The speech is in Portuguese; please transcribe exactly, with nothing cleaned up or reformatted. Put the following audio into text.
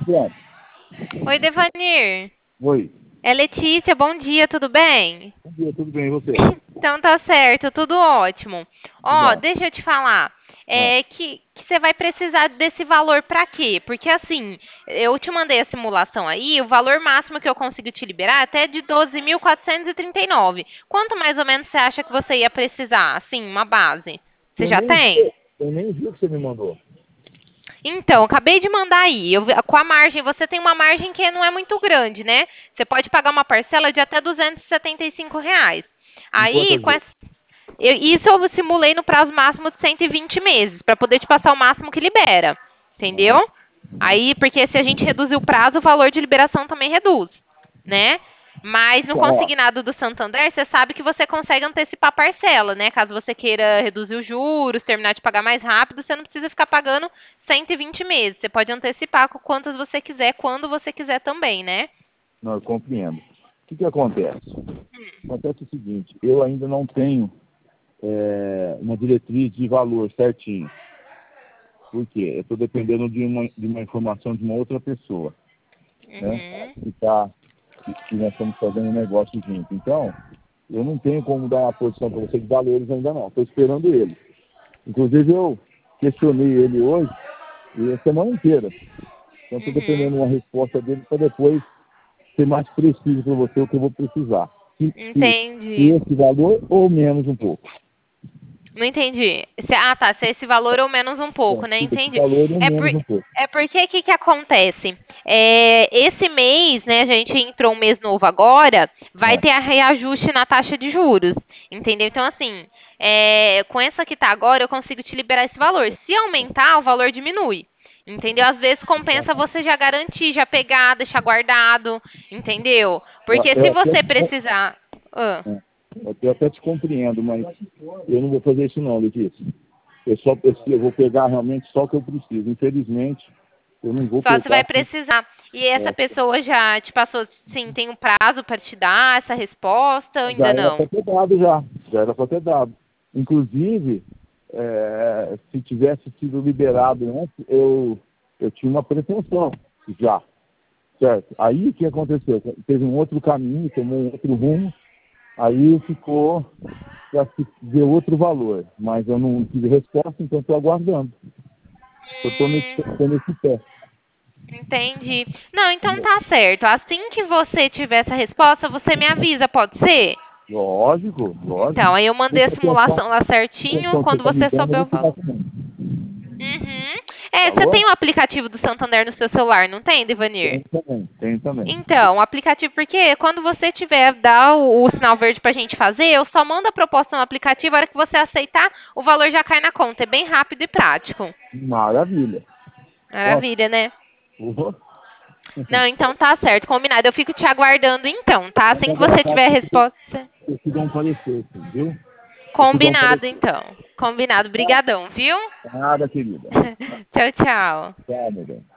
Pronto. Oi, Devanir. Oi. É Letícia, bom dia, tudo bem? Bom dia, tudo bem, e você? Então tá certo, tudo ótimo. Ó, Legal. deixa eu te falar, Ah, é que, que você vai precisar desse valor pra quê? Porque assim, eu te mandei a simulação aí, o valor máximo que eu consigo te liberar é até de doze mil quatrocentos e trinta e nove. Quanto mais ou menos você acha que você ia precisar? Assim, uma base. Você eu já nem tem? vi, eu nem vi o que você me mandou. Então, acabei de mandar aí. Eu vi- com a margem, você tem uma margem que não é muito grande, né? Você pode pagar uma parcela de até duzentos e setenta e cinco reais. Em Aí, quantas com vezes? essa, eu- isso eu simulei no prazo máximo de cento e vinte meses, para poder te passar o máximo que libera. Aham. Entendeu? Aí, porque se a gente reduzir o prazo, o valor de liberação também reduz, né? Mas no Então, ó, consignado do Santander, você sabe que você consegue antecipar a parcela, né? Caso você queira reduzir os juros, terminar de pagar mais rápido, você não precisa ficar pagando cento e vinte meses. Você pode antecipar com quantas você quiser, quando você quiser também, né? não, eu compreendo. O que que acontece? Acontece o seguinte, eu ainda não tenho é, uma diretriz de valor certinho. Por quê? Eu estou dependendo de uma, de uma informação de uma outra pessoa, né? Uhum. Que, tá, que, que nós estamos fazendo um negócio junto. Então, eu não tenho como dar uma posição para você de valores ainda não. Estou esperando ele. Inclusive, eu questionei ele hoje e a semana inteira. Então, estou dependendo Uhum. de uma resposta dele para depois ser mais preciso para você o que eu vou precisar. Se, se, se Entendi. esse valor ou menos um pouco. Não entendi. Se- ah, tá. Se esse valor ou menos um É, pouco, né? se esse Entendi. valor ou É, por, menos um pouco. é porque o que, que acontece? É, esse mês, né? A gente entrou um mês novo agora, vai É, ter a reajuste na taxa de juros. Entendeu? Então, assim, é, com essa que tá agora, eu consigo te liberar esse valor. Se aumentar, o valor diminui. Entendeu? Às vezes compensa você já garantir, já pegar, deixar guardado. Entendeu? eu, Porque eu se até, você te- precisar. Ah. é, eu até te compreendo, mas eu não vou fazer isso não, Letícia. Eu só preciso, eu vou pegar realmente só o que eu preciso. Infelizmente, eu não vou Só se vai pegar. precisar. E essa É, pessoa já te passou, sim, tem um prazo para te dar essa resposta ou já ainda era para não? ter dado já. Já era para ter dado. Inclusive, é, se tivesse sido liberado antes, eu, eu tinha uma pretensão já. Certo? Aí o que aconteceu? Teve um outro caminho, tomou um outro rumo, aí ficou para se ver outro valor. Mas eu não tive resposta, então estou aguardando. Eu estou nesse, Hum, tô nesse pé. entendi. Não, então tá certo. Assim que você tiver essa resposta, você me avisa, pode ser? Lógico, lógico. Então, aí eu mandei a Essa atenção, simulação lá certinho, atenção que você quando está me você dando, eu souber vou o te dar valor. também. Uhum. É, você Falou? tem o aplicativo do Santander no seu celular, não tem, Devanir? Tem também, tem também. Então, o aplicativo, porque quando você tiver, dar o, o sinal verde pra gente fazer, eu só mando a proposta no aplicativo, a hora que você aceitar, o valor já cai na conta. É bem rápido e prático. Maravilha. Nossa, Maravilha, né? vou. Não, então tá certo, combinado. Eu fico te aguardando então, tá? Pode Assim que você aguardar tiver a que eu resposta. eu te dou um parecer, assim, viu? Eu te dou um Combinado parecer. então. Combinado. Brigadão, viu? Nada, querida. Tchau, tchau. Tchau, meu bem.